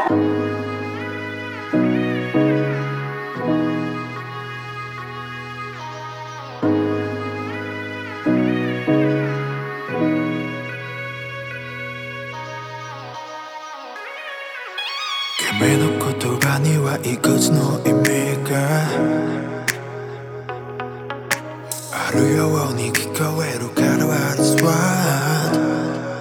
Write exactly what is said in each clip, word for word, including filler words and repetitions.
君の言葉にはいくつの意味があるように聞こえるから What is what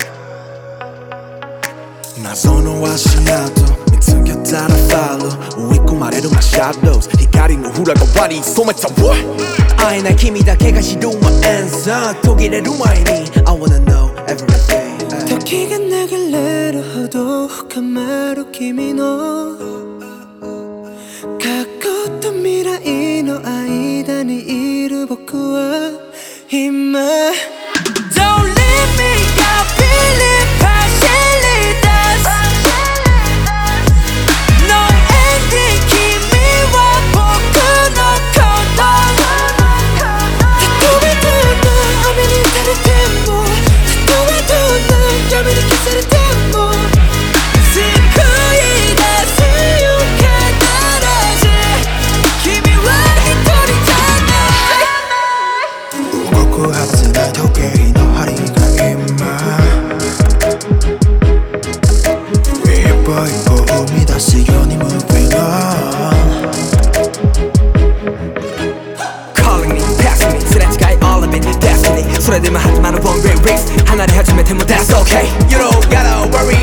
謎の足跡見つけたらファロー追い込まれる My shadows 光の裏側に染めた What 会えない君だけが知る My answer 途切れる前に I wanna know everything 時が流れるほど深まる君の過去と未来の間にいる僕は今 Don't leave me, I believe partially does No ending 君は僕のことたとえどんな雨に打たれてもたとえどんな闇に消されても救い出すよ必ず君は一人じゃない動くはずない時計の針が今一歩一歩生み出すように Moving on Calling me, passing me すれ違い all of it, destiny それでも始まる one way race 離れ始めても that's okay You don't gotta worry